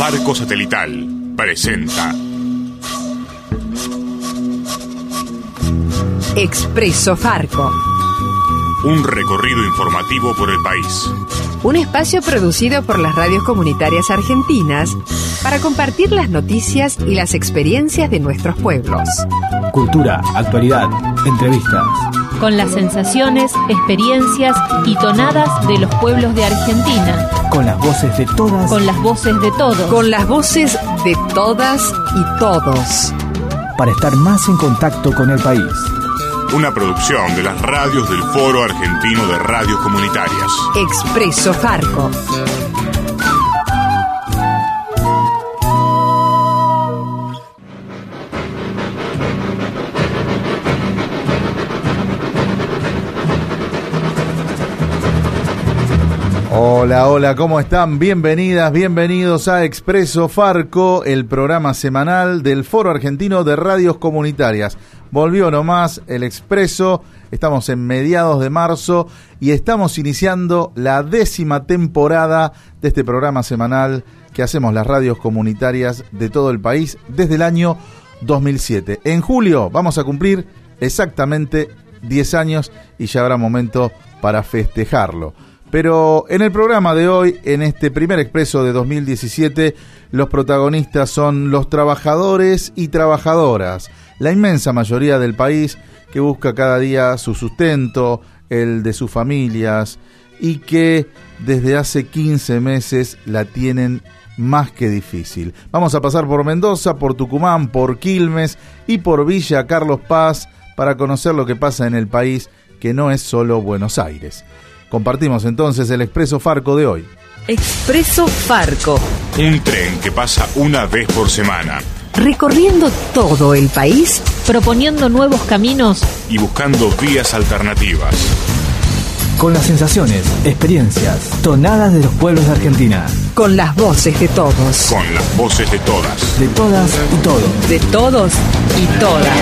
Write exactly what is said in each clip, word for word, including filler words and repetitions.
Farco Satelital presenta Expreso Farco. Un recorrido informativo por el país. Un espacio producido por las radios comunitarias argentinas para compartir las noticias y las experiencias de nuestros pueblos. Cultura, actualidad, entrevistas. Con las sensaciones, experiencias y tonadas de los pueblos de Argentina. Con las voces de todas. Con las voces de todos. Con las voces de todas y todos. Para estar más en contacto con el país. Una producción de las radios del Foro Argentino de Radios Comunitarias. Expreso Farco. Hola, hola, ¿cómo están? Bienvenidas, bienvenidos a Expreso Farco, el programa semanal del Foro Argentino de Radios Comunitarias. Volvió nomás el Expreso, estamos en mediados de marzo y estamos iniciando la décima temporada de este programa semanal que hacemos las radios comunitarias de todo el país desde el año dos mil siete. En julio vamos a cumplir exactamente diez años y ya habrá momento para festejarlo. Pero en el programa de hoy, en este primer Expreso de dos mil diecisiete, los protagonistas son los trabajadores y trabajadoras, la inmensa mayoría del país que busca cada día su sustento, el de sus familias, y que desde hace quince meses la tienen más que difícil. Vamos a pasar por Mendoza, por Tucumán, por Quilmes y por Villa Carlos Paz para conocer lo que pasa en el país, que no es solo Buenos Aires. Compartimos entonces el Expreso Farco de hoy. Expreso Farco. Un tren que pasa una vez por semana. Recorriendo todo el país, proponiendo nuevos caminos y buscando vías alternativas. Con las sensaciones, experiencias, tonadas de los pueblos de Argentina. Con las voces de todos. Con las voces de todas. De todas y todos. De todos y todas.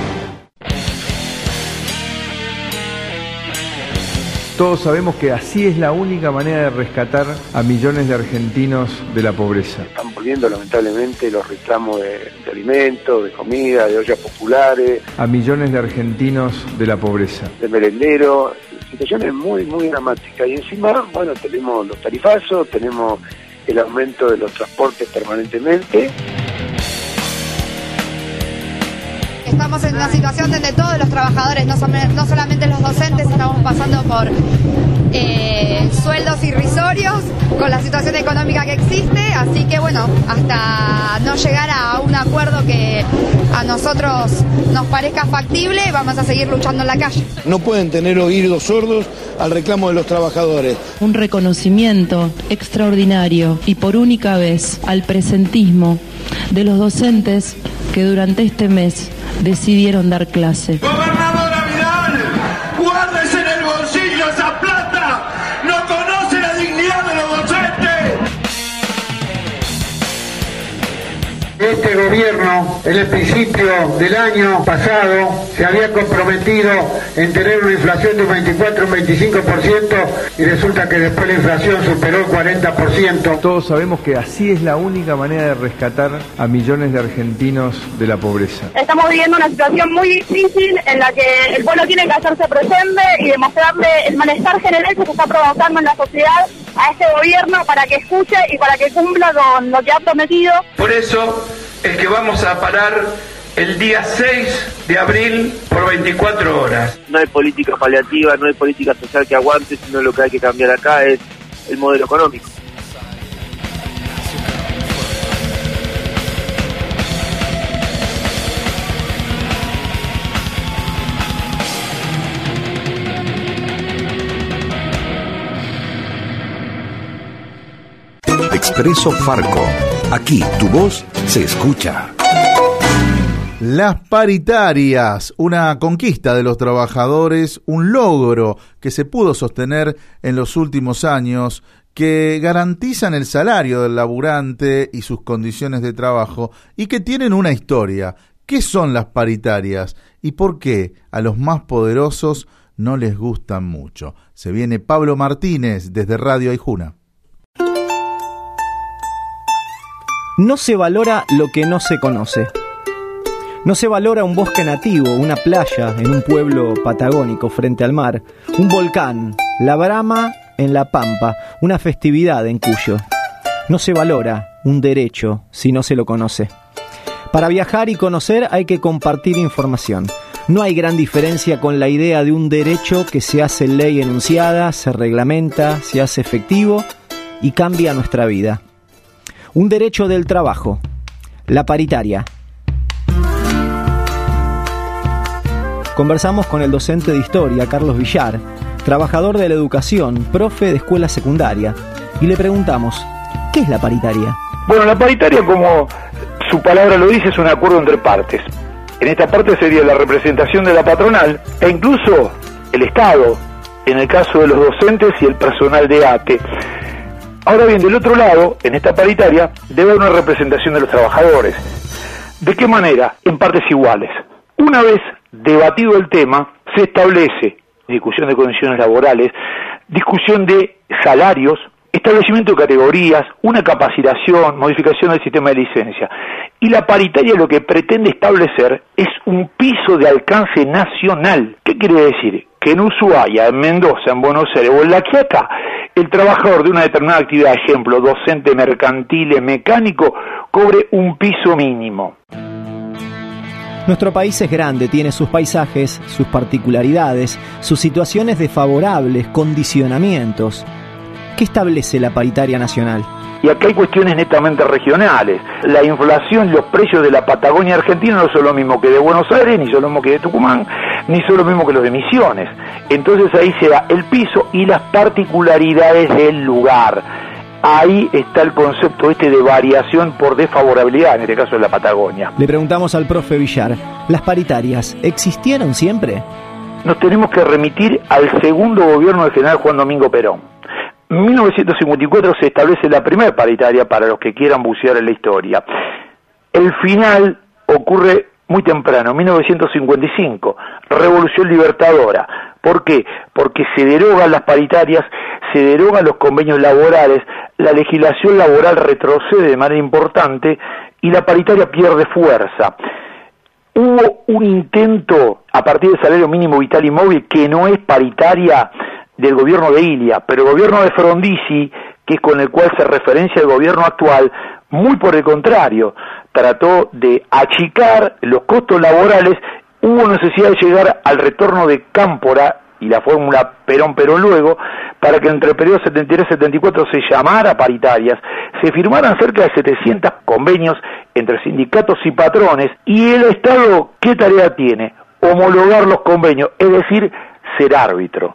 Todos sabemos que así es la única manera de rescatar a millones de argentinos de la pobreza. Están volviendo lamentablemente los reclamos de, de alimentos, de comida, de ollas populares. A millones de argentinos de la pobreza. De merendero, situaciones muy, muy dramáticas. Y encima, bueno, tenemos los tarifazos, tenemos el aumento de los transportes permanentemente. Estamos en una situación donde todos los trabajadores, no, son, no solamente los docentes, estamos pasando por eh, sueldos irrisorios con la situación económica que existe, así que bueno, hasta no llegar a un acuerdo que a nosotros nos parezca factible, vamos a seguir luchando en la calle. No pueden tener oídos sordos al reclamo de los trabajadores. Un reconocimiento extraordinario y por única vez al presentismo de los docentes que durante este mes decidieron dar clase. Gobernadora Vidal, guárdese en el bolsillo esa plata, no conoce la dignidad de los docentes. Este gobierno, en el principio del año pasado, se había comprometido en tener una inflación de un veinticuatro a un veinticinco por ciento y resulta que después la inflación superó el cuarenta por ciento. Todos sabemos que así es la única manera de rescatar a millones de argentinos de la pobreza. Estamos viviendo una situación muy difícil en la que el pueblo tiene que hacerse presente y demostrarle el malestar general que se está provocando en la sociedad a este gobierno para que escuche y para que cumpla con lo que ha prometido. Por eso es que vamos a parar el día seis de abril por veinticuatro horas. No hay política paliativa, no hay política social que aguante, sino lo que hay que cambiar acá es el modelo económico. Expreso Farco. Aquí tu voz se escucha. Las paritarias, una conquista de los trabajadores, un logro que se pudo sostener en los últimos años, que garantizan el salario del laburante y sus condiciones de trabajo y que tienen una historia. ¿Qué son las paritarias y por qué a los más poderosos no les gustan mucho? Se viene Pablo Martínez desde Radio Aijuna. No se valora lo que no se conoce. No se valora un bosque nativo, una playa en un pueblo patagónico frente al mar, un volcán, la Brama en La Pampa, una festividad en Cuyo. No se valora un derecho si no se lo conoce. Para viajar y conocer hay que compartir información. No hay gran diferencia con la idea de un derecho que se hace ley enunciada, se reglamenta, se hace efectivo y cambia nuestra vida. Un derecho del trabajo, la paritaria. Conversamos con el docente de historia, Carlos Villar, trabajador de la educación, profe de escuela secundaria, y le preguntamos, ¿qué es la paritaria? Bueno, la paritaria, como su palabra lo dice, es un acuerdo entre partes. En esta parte sería la representación de la patronal e incluso el Estado, en el caso de los docentes y el personal de A T E. Ahora bien, del otro lado, en esta paritaria, debe haber una representación de los trabajadores. ¿De qué manera? En partes iguales. Una vez debatido el tema, se establece discusión de condiciones laborales, discusión de salarios, establecimiento de categorías, una capacitación, modificación del sistema de licencia. Y la paritaria lo que pretende establecer es un piso de alcance nacional. ¿Qué quiere decir? Que en Ushuaia, en Mendoza, en Buenos Aires o en La Quiaca, el trabajador de una determinada actividad, ejemplo, docente, mercantil, mecánico, cobre un piso mínimo. Nuestro país es grande, tiene sus paisajes, sus particularidades, sus situaciones desfavorables, condicionamientos. ¿Qué establece la paritaria nacional? Y acá hay cuestiones netamente regionales. La inflación, los precios de la Patagonia Argentina no son lo mismo que de Buenos Aires, ni son lo mismo que de Tucumán, ni son lo mismo que los de Misiones. Entonces ahí se da el piso y las particularidades del lugar. Ahí está el concepto este de variación por desfavorabilidad, en este caso de la Patagonia. Le preguntamos al profe Villar, ¿las paritarias existieron siempre? Nos tenemos que remitir al segundo gobierno del general Juan Domingo Perón. En mil novecientos cincuenta y cuatro se establece la primera paritaria para los que quieran bucear en la historia. El final ocurre muy temprano, en mil novecientos cincuenta y cinco, Revolución Libertadora. ¿Por qué? Porque se derogan las paritarias, se derogan los convenios laborales, la legislación laboral retrocede de manera importante y la paritaria pierde fuerza. Hubo un intento a partir del salario mínimo vital y móvil que no es paritaria del gobierno de Ilia, pero el gobierno de Frondizi, que es con el cual se referencia el gobierno actual, muy por el contrario, trató de achicar los costos laborales. Hubo necesidad de llegar al retorno de Cámpora y la fórmula Perón-Perón luego, para que entre el periodo setenta y tres setenta y cuatro se llamara paritarias, se firmaran cerca de setecientos convenios entre sindicatos y patrones, y el Estado, ¿qué tarea tiene? Homologar los convenios, es decir, ser árbitro.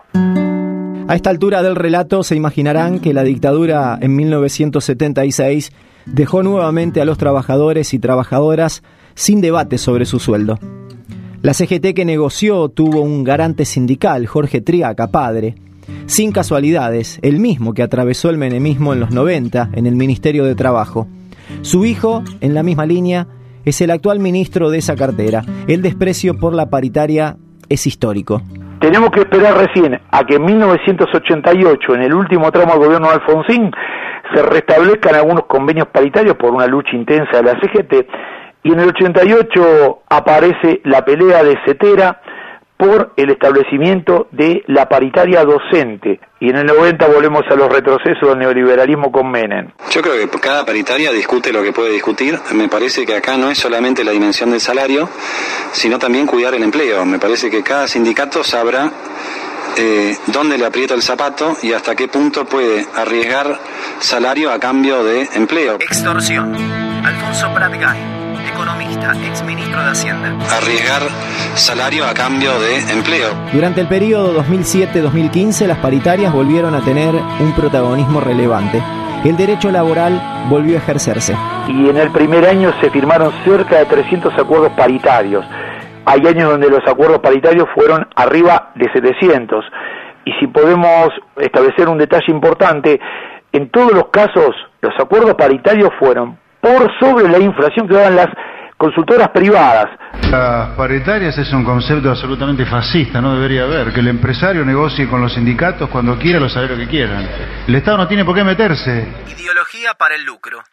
A esta altura del relato se imaginarán que la dictadura en mil novecientos setenta y seis dejó nuevamente a los trabajadores y trabajadoras sin debate sobre su sueldo. La C G T que negoció tuvo un garante sindical, Jorge Triaca, padre. Sin casualidades, el mismo que atravesó el menemismo en los noventa en el Ministerio de Trabajo. Su hijo, en la misma línea, es el actual ministro de esa cartera. El desprecio por la paritaria es histórico. Tenemos que esperar recién a que en mil novecientos ochenta y ocho, en el último tramo del gobierno de Alfonsín, se restablezcan algunos convenios paritarios por una lucha intensa de la C G T, y en el ochenta y ocho aparece la pelea de Cetera por el establecimiento de la paritaria docente, y en el noventa volvemos a los retrocesos del neoliberalismo con Menem. Yo creo que cada paritaria discute lo que puede discutir. Me parece que acá no es solamente la dimensión del salario, sino también cuidar el empleo. Me parece que cada sindicato sabrá eh, dónde le aprieta el zapato y hasta qué punto puede arriesgar salario a cambio de empleo. Extorsión. Alfonso Pratgay, economista, exministro de Hacienda. Arriesgar salario a cambio de empleo. Durante el periodo dos mil siete dos mil quince, las paritarias volvieron a tener un protagonismo relevante. El derecho laboral volvió a ejercerse. Y en el primer año se firmaron cerca de trescientos acuerdos paritarios. Hay años donde los acuerdos paritarios fueron arriba de setecientos. Y si podemos establecer un detalle importante, en todos los casos los acuerdos paritarios fueron por sobre la inflación que daban las consultoras privadas. Las paritarias es un concepto absolutamente fascista, no debería haber, que el empresario negocie con los sindicatos cuando quiera los salarios que quieran. El Estado no tiene por qué meterse. Ideología para el lucro.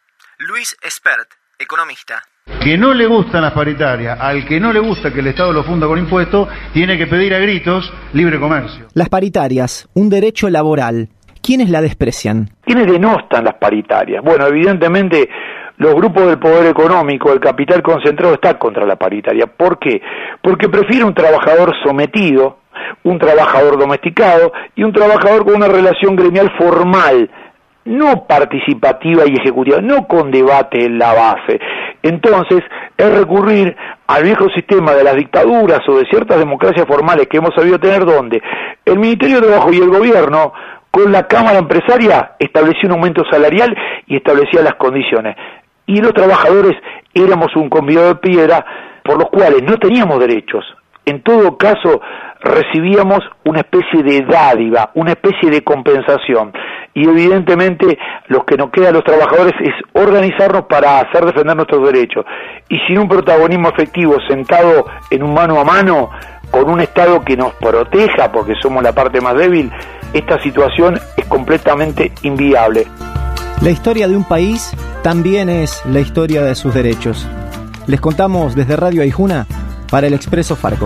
Luis Espert, economista. Que no le gustan las paritarias, al que no le gusta que el Estado lo funda con impuestos, tiene que pedir a gritos libre comercio. Las paritarias, un derecho laboral. ¿Quiénes la desprecian? ¿Quiénes denostan las paritarias? Bueno, evidentemente los grupos del poder económico, el capital concentrado está contra la paritaria. ¿Por qué? Porque prefiere un trabajador sometido, un trabajador domesticado y un trabajador con una relación gremial formal, no participativa y ejecutiva, no con debate en la base. Entonces, es recurrir al viejo sistema de las dictaduras o de ciertas democracias formales que hemos sabido tener, donde el Ministerio de Trabajo y el gobierno, con la Cámara Empresaria, estableció un aumento salarial y establecía las condiciones. Y los trabajadores éramos un convidado de piedra por los cuales no teníamos derechos. En todo caso, recibíamos una especie de dádiva, una especie de compensación. Y evidentemente lo que nos queda a los trabajadores es organizarnos para hacer defender nuestros derechos. Y sin un protagonismo efectivo sentado en un mano a mano, con un Estado que nos proteja, porque somos la parte más débil, esta situación es completamente inviable. La historia de un país también es la historia de sus derechos. Les contamos desde Radio Aijuna para el Expreso Farco.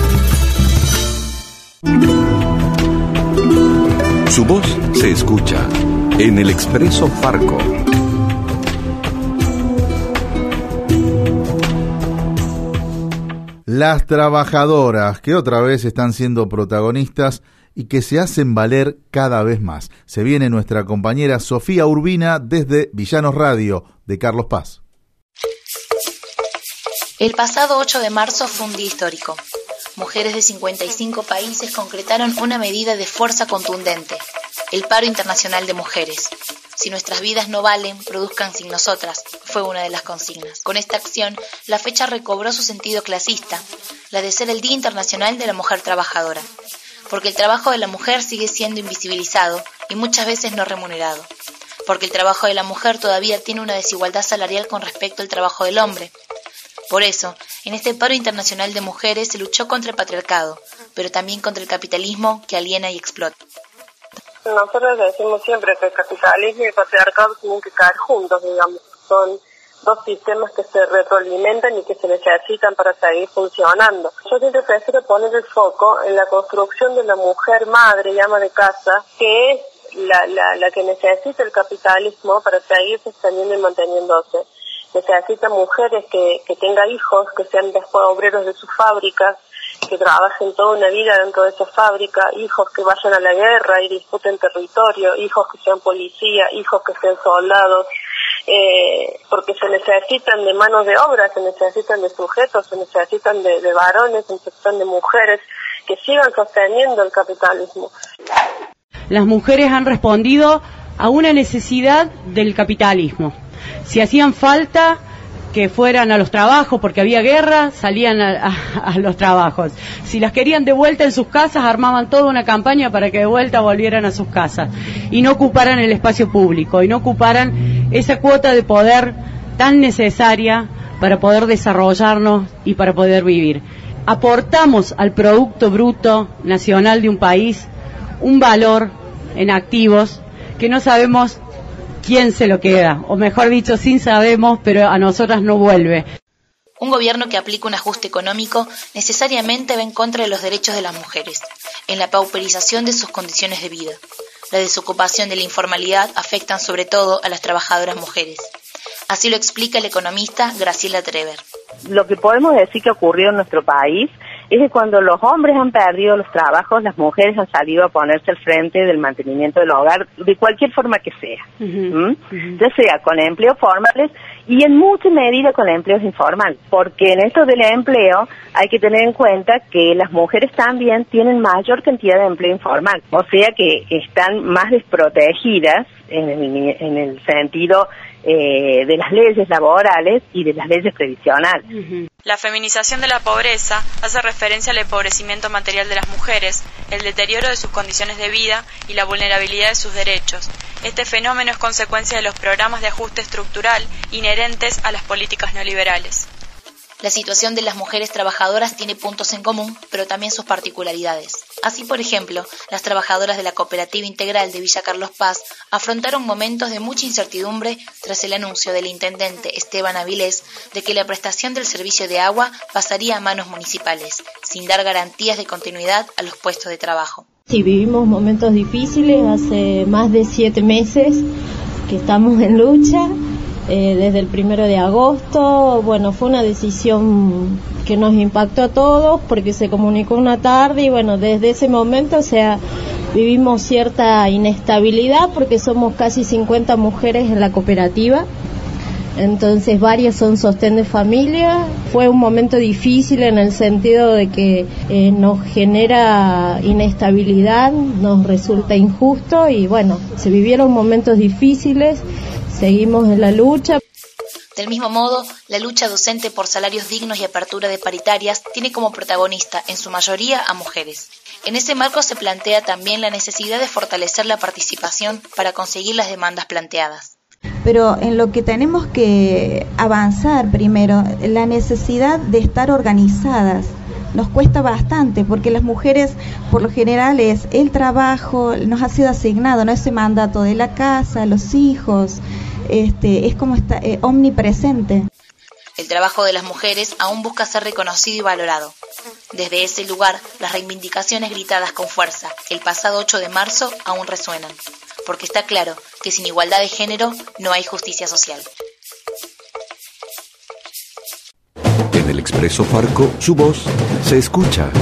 Su voz se escucha en el Expreso Farco. Las trabajadoras que otra vez están siendo protagonistas y que se hacen valer cada vez más. Se viene nuestra compañera Sofía Urbina desde Villanos Radio de Carlos Paz. El pasado ocho de marzo fue un día histórico. Mujeres de cincuenta y cinco países concretaron una medida de fuerza contundente, el paro internacional de mujeres. Si nuestras vidas no valen, produzcan sin nosotras, fue una de las consignas. Con esta acción, la fecha recobró su sentido clasista, la de ser el Día Internacional de la Mujer Trabajadora, porque el trabajo de la mujer sigue siendo invisibilizado y muchas veces no remunerado, porque el trabajo de la mujer todavía tiene una desigualdad salarial con respecto al trabajo del hombre. Por eso, en este paro internacional de mujeres se luchó contra el patriarcado, pero también contra el capitalismo que aliena y explota. Nosotros decimos siempre que el capitalismo y el patriarcado tienen que caer juntos, digamos. Son dos sistemas que se retroalimentan y que se necesitan para seguir funcionando. Yo siempre prefiero poner el foco en la construcción de la mujer madre y ama de casa, que es la, la, la que necesita el capitalismo para seguir sosteniendo y manteniéndose. Necesita mujeres que, que tengan hijos, que sean después obreros de sus fábricas, que trabajen toda una vida dentro de esa fábrica, hijos que vayan a la guerra y disputen territorio, hijos que sean policía, hijos que sean soldados, eh, porque se necesitan de manos de obra, se necesitan de sujetos, se necesitan de, de varones, se necesitan de mujeres que sigan sosteniendo el capitalismo. Las mujeres han respondido a una necesidad del capitalismo. Si hacían falta que fueran a los trabajos porque había guerra, salían a, a, a los trabajos. Si las querían de vuelta en sus casas, armaban toda una campaña para que de vuelta volvieran a sus casas y no ocuparan el espacio público y no ocuparan esa cuota de poder tan necesaria para poder desarrollarnos y para poder vivir. Aportamos al Producto Bruto Nacional de un país un valor en activos que no sabemos quién se lo queda, o mejor dicho, sí sabemos, pero a nosotras no vuelve. Un gobierno que aplica un ajuste económico necesariamente va en contra de los derechos de las mujeres, en la pauperización de sus condiciones de vida. La desocupación de la informalidad afectan sobre todo a las trabajadoras mujeres. Así lo explica el economista Graciela Trever. Lo que podemos decir que ocurrió en nuestro país es que cuando los hombres han perdido los trabajos, las mujeres han salido a ponerse al frente del mantenimiento del hogar, de cualquier forma que sea, uh-huh. ¿Mm? Uh-huh. Ya sea con empleos formales y en mucha medida con empleos informales, porque en esto del empleo hay que tener en cuenta que las mujeres también tienen mayor cantidad de empleo informal, o sea que están más desprotegidas en el, en el sentido eh, de las leyes laborales y de las leyes previsionales. Uh-huh. La feminización de la pobreza hace referencia al empobrecimiento material de las mujeres, el deterioro de sus condiciones de vida y la vulnerabilidad de sus derechos. Este fenómeno es consecuencia de los programas de ajuste estructural inherentes a las políticas neoliberales. La situación de las mujeres trabajadoras tiene puntos en común, pero también sus particularidades. Así, por ejemplo, las trabajadoras de la Cooperativa Integral de Villa Carlos Paz afrontaron momentos de mucha incertidumbre tras el anuncio del intendente Esteban Avilés de que la prestación del servicio de agua pasaría a manos municipales, sin dar garantías de continuidad a los puestos de trabajo. Sí, vivimos momentos difíciles, hace más de siete meses que estamos en lucha. Eh, desde el primero de agosto, bueno, fue una decisión que nos impactó a todos porque se comunicó una tarde y bueno, desde ese momento, o sea, vivimos cierta inestabilidad porque somos casi cincuenta mujeres en la cooperativa, entonces varias son sostén de familia. Fue un momento difícil en el sentido de que eh, nos genera inestabilidad, nos resulta injusto y bueno, se vivieron momentos difíciles. Seguimos en la lucha. Del mismo modo, la lucha docente por salarios dignos y apertura de paritarias tiene como protagonista, en su mayoría, a mujeres. En ese marco se plantea también la necesidad de fortalecer la participación para conseguir las demandas planteadas. Pero en lo que tenemos que avanzar primero, la necesidad de estar organizadas. Nos cuesta bastante porque las mujeres, por lo general, es el trabajo, nos ha sido asignado, no ese mandato de la casa, los hijos, este, es como está eh, omnipresente. El trabajo de las mujeres aún busca ser reconocido y valorado. Desde ese lugar, las reivindicaciones gritadas con fuerza el pasado ocho de marzo aún resuenan, porque está claro que sin igualdad de género no hay justicia social. En el Expreso Farco, su voz se escucha.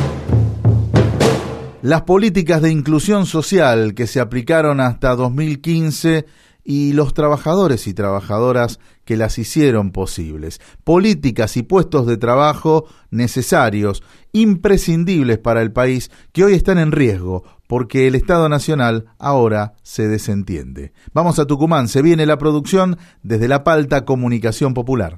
Las políticas de inclusión social que se aplicaron hasta dos mil quince y los trabajadores y trabajadoras que las hicieron posibles. Políticas y puestos de trabajo necesarios, imprescindibles para el país, que hoy están en riesgo porque el Estado Nacional ahora se desentiende. Vamos a Tucumán, se viene la producción desde La Palta Comunicación Popular.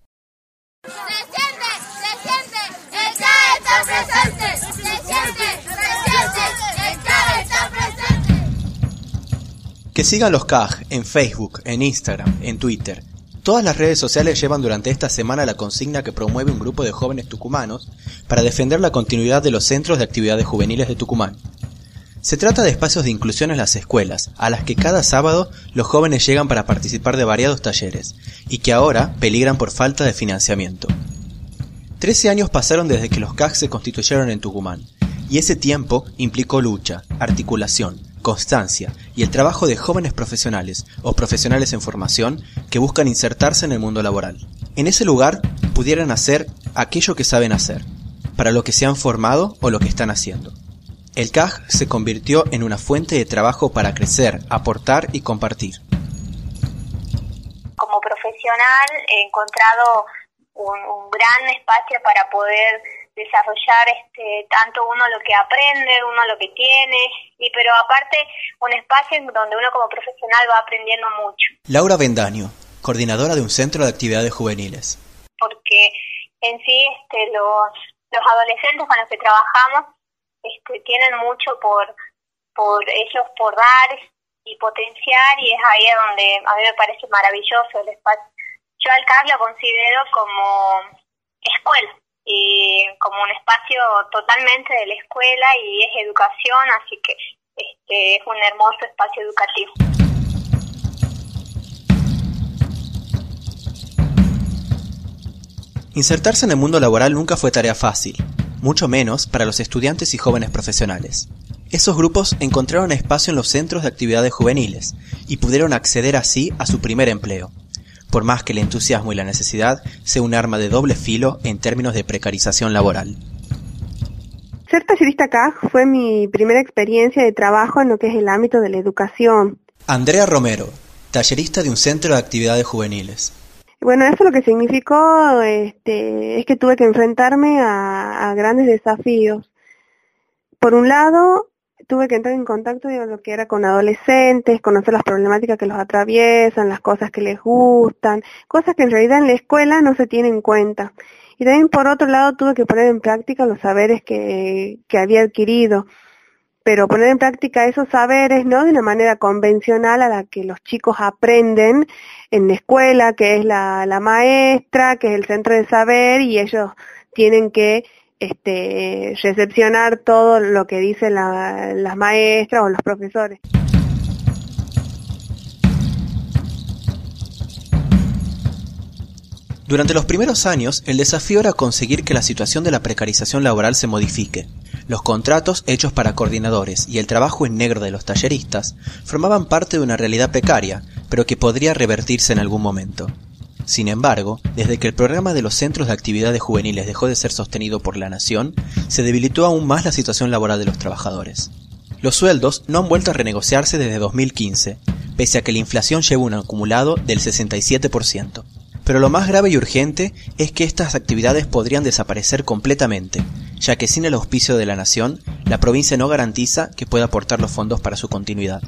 Que sigan los C A G en Facebook, en Instagram, en Twitter. Todas las redes sociales llevan durante esta semana la consigna que promueve un grupo de jóvenes tucumanos para defender la continuidad de los centros de actividades juveniles de Tucumán. Se trata de espacios de inclusión en las escuelas, a las que cada sábado los jóvenes llegan para participar de variados talleres, y que ahora peligran por falta de financiamiento. Trece años pasaron desde que los C A G se constituyeron en Tucumán, y ese tiempo implicó lucha, articulación, constancia y el trabajo de jóvenes profesionales o profesionales en formación que buscan insertarse en el mundo laboral. En ese lugar pudieran hacer aquello que saben hacer, para lo que se han formado o lo que están haciendo. El C A G se convirtió en una fuente de trabajo para crecer, aportar y compartir. Como profesional he encontrado un, un gran espacio para poder desarrollar este tanto uno lo que aprende, uno lo que tiene, y pero aparte un espacio en donde uno como profesional va aprendiendo mucho. Laura Bendaño, coordinadora de un centro de actividades juveniles. Porque en sí este los los adolescentes con los que trabajamos este tienen mucho por por ellos por dar y potenciar, y es ahí donde a mí me parece maravilloso el espacio. Yo al C A G lo considero como escuela, y como un espacio totalmente de la escuela, y es educación, así que este es un hermoso espacio educativo. Insertarse en el mundo laboral nunca fue tarea fácil, mucho menos para los estudiantes y jóvenes profesionales. Esos grupos encontraron espacio en los centros de actividades juveniles y pudieron acceder así a su primer empleo, por más que el entusiasmo y la necesidad sea un arma de doble filo en términos de precarización laboral. Ser tallerista C A G fue mi primera experiencia de trabajo en lo que es el ámbito de la educación. Andrea Romero, tallerista de un centro de actividades juveniles. Bueno, eso lo que significó este, es que tuve que enfrentarme a, a grandes desafíos. Por un lado, tuve que entrar en contacto con lo que era con adolescentes, conocer las problemáticas que los atraviesan, las cosas que les gustan, cosas que en realidad en la escuela no se tienen en cuenta. Y también por otro lado tuve que poner en práctica los saberes que, que había adquirido. pero poner en práctica esos saberes, ¿no? De una manera convencional a la que los chicos aprenden en la escuela, que es la, la maestra, que es el centro de saber, y ellos tienen que este, recepcionar todo lo que dicen la, las maestras o los profesores. Durante los primeros años, el desafío era conseguir que la situación de la precarización laboral se modifique. Los contratos hechos para coordinadores y el trabajo en negro de los talleristas formaban parte de una realidad precaria, pero que podría revertirse en algún momento. Sin embargo, desde que el programa de los centros de actividades juveniles dejó de ser sostenido por la Nación, se debilitó aún más la situación laboral de los trabajadores. Los sueldos no han vuelto a renegociarse desde dos mil quince, pese a que la inflación lleva un acumulado del sesenta y siete por ciento. Pero lo más grave y urgente es que estas actividades podrían desaparecer completamente, ya que sin el auspicio de la Nación, la provincia no garantiza que pueda aportar los fondos para su continuidad.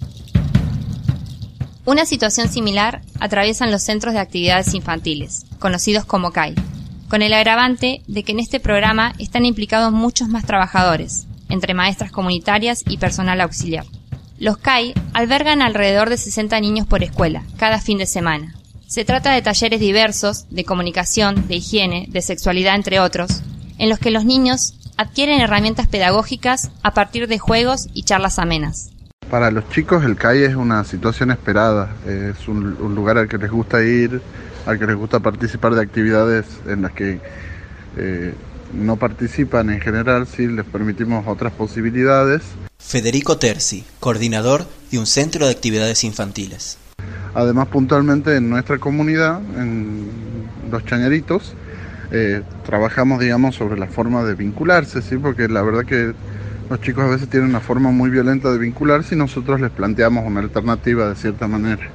Una situación similar atraviesan los centros de actividades infantiles, conocidos como C A I, con el agravante de que en este programa están implicados muchos más trabajadores, entre maestras comunitarias y personal auxiliar. Los C A I albergan alrededor de sesenta niños por escuela, cada fin de semana. Se trata de talleres diversos, de comunicación, de higiene, de sexualidad, entre otros, en los que los niños adquieren herramientas pedagógicas a partir de juegos y charlas amenas. Para los chicos el C A I es una situación esperada, es un, un lugar al que les gusta ir, al que les gusta participar de actividades en las que eh, no participan en general, sí les permitimos otras posibilidades. Federico Terzi, coordinador de un centro de actividades infantiles. Además, puntualmente en nuestra comunidad, en Los Chañaritos, eh, trabajamos, digamos, sobre la forma de vincularse, ¿sí? Porque la verdad que los chicos a veces tienen una forma muy violenta de vincularse y nosotros les planteamos una alternativa de cierta manera.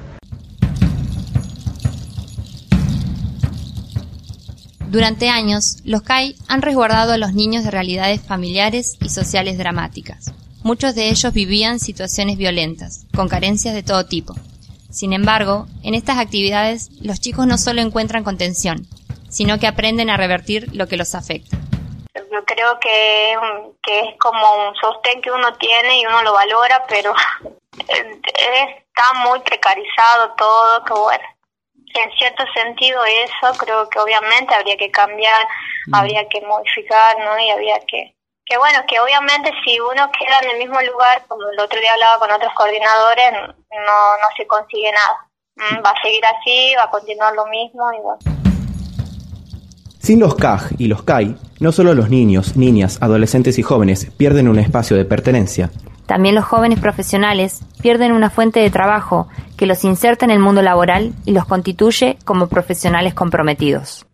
Durante años, los C A I han resguardado a los niños de realidades familiares y sociales dramáticas. Muchos de ellos vivían situaciones violentas, con carencias de todo tipo. Sin embargo, en estas actividades, los chicos no solo encuentran contención, sino que aprenden a revertir lo que los afecta. Yo creo que, que es como un sostén que uno tiene y uno lo valora, pero está muy precarizado todo, que bueno, en cierto sentido eso creo que obviamente habría que cambiar, mm. habría que modificar, ¿no? Y habría que, que bueno, que obviamente si uno queda en el mismo lugar, como el otro día hablaba con otros coordinadores, no, no se consigue nada. Va a seguir así, va a continuar lo mismo y bueno. Sin los C A J y los C A I, no solo los niños, niñas, adolescentes y jóvenes pierden un espacio de pertenencia. También los jóvenes profesionales pierden una fuente de trabajo que los inserta en el mundo laboral y los constituye como profesionales comprometidos.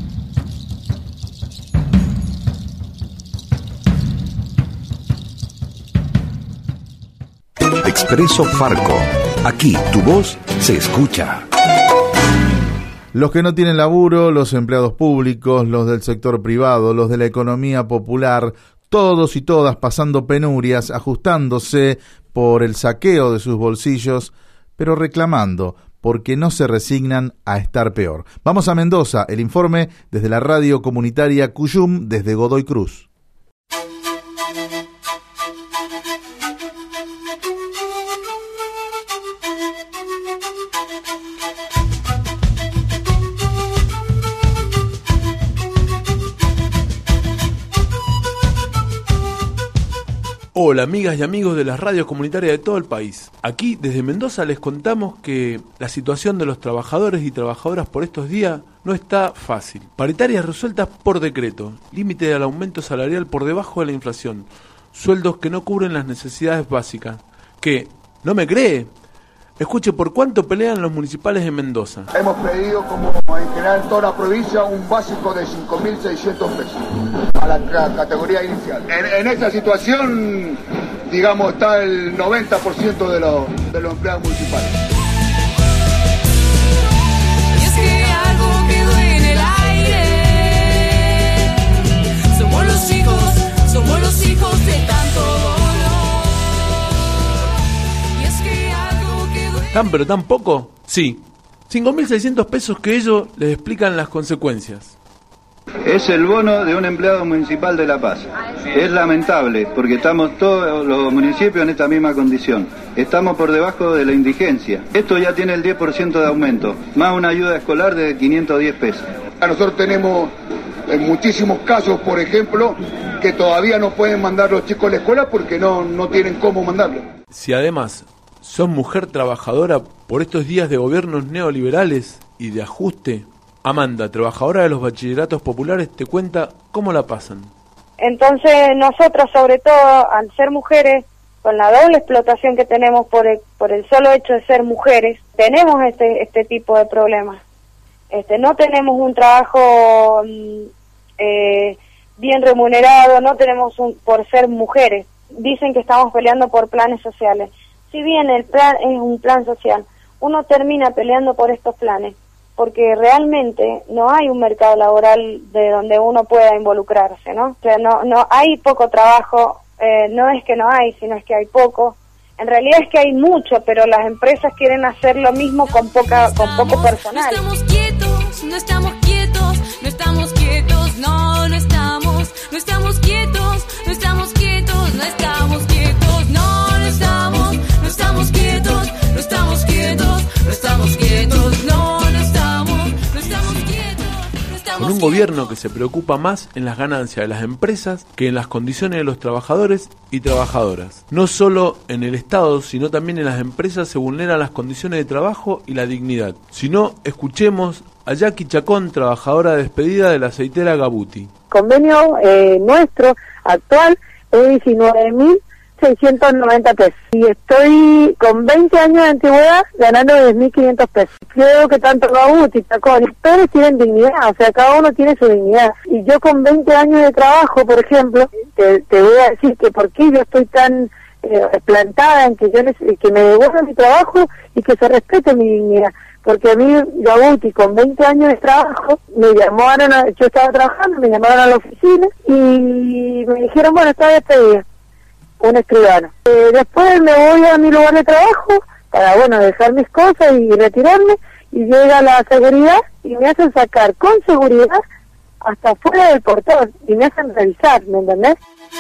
Expreso Farco. Aquí tu voz se escucha. Los que no tienen laburo, los empleados públicos, los del sector privado, los de la economía popular, todos y todas pasando penurias, ajustándose por el saqueo de sus bolsillos, pero reclamando porque no se resignan a estar peor. Vamos a Mendoza, el informe desde la radio comunitaria Cuyum, desde Godoy Cruz. Hola amigas y amigos de las radios comunitarias de todo el país. Aquí desde Mendoza les contamos que la situación de los trabajadores y trabajadoras por estos días no está fácil. Paritarias resueltas por decreto, límite al aumento salarial por debajo de la inflación, sueldos que no cubren las necesidades básicas. ¿Qué? ¿No me cree? Escuche por cuánto pelean los municipales de Mendoza. Hemos pedido, como en general en toda la provincia, un básico de cinco mil seiscientos pesos a la, la categoría inicial. En, en esta situación, digamos, está el noventa por ciento de, lo, de los empleados municipales. Y es que algo quedó en el aire. Somos los hijos, somos los hijos de tanto dolor. Y es que ¿Tan pero tan poco? Sí. cinco mil seiscientos pesos que ellos les explican las consecuencias. Es el bono de un empleado municipal de La Paz. Es lamentable porque estamos todos los municipios en esta misma condición. Estamos por debajo de la indigencia. Esto ya tiene el diez por ciento de aumento, más una ayuda escolar de quinientos diez pesos. Nosotros tenemos en muchísimos casos, por ejemplo, que todavía no pueden mandar los chicos a la escuela porque no, no tienen cómo mandarlo. Si además sos mujer trabajadora por estos días de gobiernos neoliberales y de ajuste, Amanda, trabajadora de los bachilleratos populares, te cuenta cómo la pasan. Entonces nosotros, sobre todo al ser mujeres, con la doble explotación que tenemos por el, por el solo hecho de ser mujeres, tenemos este este tipo de problemas. Este, no tenemos un trabajo eh, bien remunerado, no tenemos un, por ser mujeres. Dicen que estamos peleando por planes sociales. Si bien el plan es un plan social, uno termina peleando por estos planes, porque realmente no hay un mercado laboral de donde uno pueda involucrarse, ¿no? O sea, no, no hay poco trabajo, eh, no es que no hay, sino es que hay poco. En realidad es que hay mucho, pero las empresas quieren hacer lo mismo con poca, con poco personal. No estamos quietos, no estamos quietos, no estamos quietos, no, no estamos, no estamos quietos, no estamos quietos, no estamos quietos, no, no estamos, no estamos quietos, no estamos quietos, no estamos quietos, no, no estamos, no estamos quietos. Con un gobierno que se preocupa más en las ganancias de las empresas que en las condiciones de los trabajadores y trabajadoras. No solo en el Estado, sino también en las empresas se vulneran las condiciones de trabajo y la dignidad. Si no, escuchemos a Jackie Chacón, trabajadora despedida de la aceitera Gabuti. El convenio eh, nuestro actual es diecinueve mil seiscientos noventa pesos y estoy con veinte años de antigüedad ganando diez mil quinientos pesos. Creo que tanto Gabuti, Chacón y Pérez tienen dignidad, o sea, cada uno tiene su dignidad. Y yo con veinte años de trabajo, por ejemplo, te, te voy a decir que por qué yo estoy tan eh, plantada en que yo que me devuelvan mi trabajo y que se respete mi dignidad. Porque a mí, Gabuti, con veinte años de trabajo, me llamaron, a, yo estaba trabajando, me llamaron a la oficina y me dijeron, bueno, está despedida. Un escribano. Eh, después me voy a mi lugar de trabajo para, bueno, dejar mis cosas y retirarme, y llega la seguridad y me hacen sacar con seguridad hasta fuera del portón y me hacen revisar, ¿me entendés?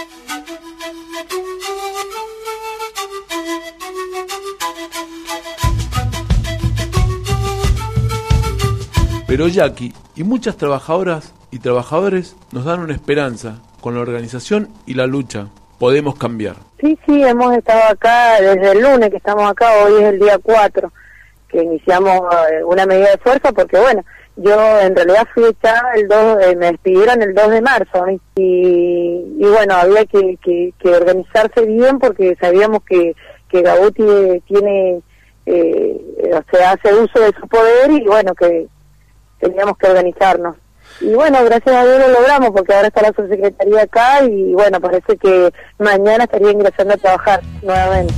Pero Jackie y muchas trabajadoras y trabajadores nos dan una esperanza. Con la organización y la lucha podemos cambiar. Sí, sí, hemos estado acá desde el lunes que estamos acá, hoy es el día cuatro, que iniciamos eh, una medida de fuerza, porque bueno, yo en realidad fui echada el dos, eh, me despidieron el dos de marzo, ¿eh? y, y bueno, había que, que, que organizarse bien porque sabíamos que, que Gabuti tiene, eh, o sea, hace uso de su poder y bueno, que teníamos que organizarnos. Y bueno, gracias a Dios lo logramos porque ahora está la subsecretaría acá y bueno, parece que mañana estaría ingresando a trabajar nuevamente.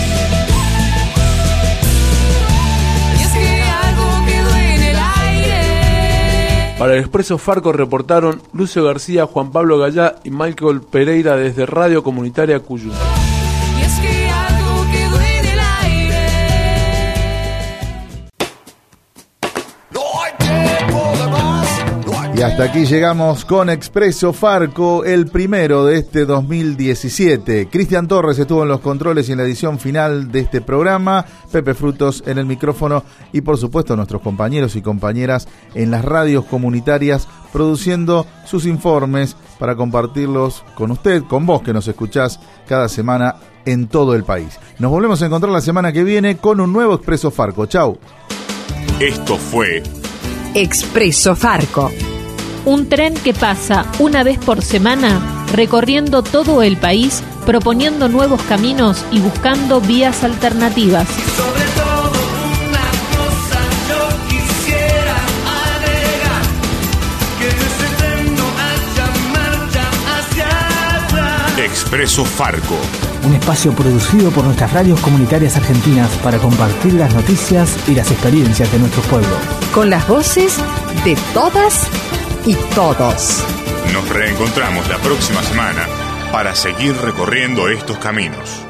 Para el Expreso Farco reportaron Lucio García, Juan Pablo Gallá y Michael Pereira desde Radio Comunitaria Cuyú. Y hasta aquí llegamos con Expreso Farco, el primero de este dos mil diecisiete. Cristian Torres estuvo en los controles y en la edición final de este programa, Pepe Frutos en el micrófono y por supuesto nuestros compañeros y compañeras en las radios comunitarias produciendo sus informes para compartirlos con usted, con vos que nos escuchás cada semana en todo el país. Nos volvemos a encontrar la semana que viene con un nuevo Expreso Farco. Chau. Esto fue Expreso Farco. Un tren que pasa una vez por semana recorriendo todo el país, proponiendo nuevos caminos y buscando vías alternativas. Sobre todo una cosa yo quisiera agregar, que en ese tren no haya marcha hacia atrás. Expreso Farco. Un espacio producido por nuestras radios comunitarias argentinas para compartir las noticias y las experiencias de nuestros pueblos. Con las voces de todas y todos. Nos reencontramos la próxima semana para seguir recorriendo estos caminos.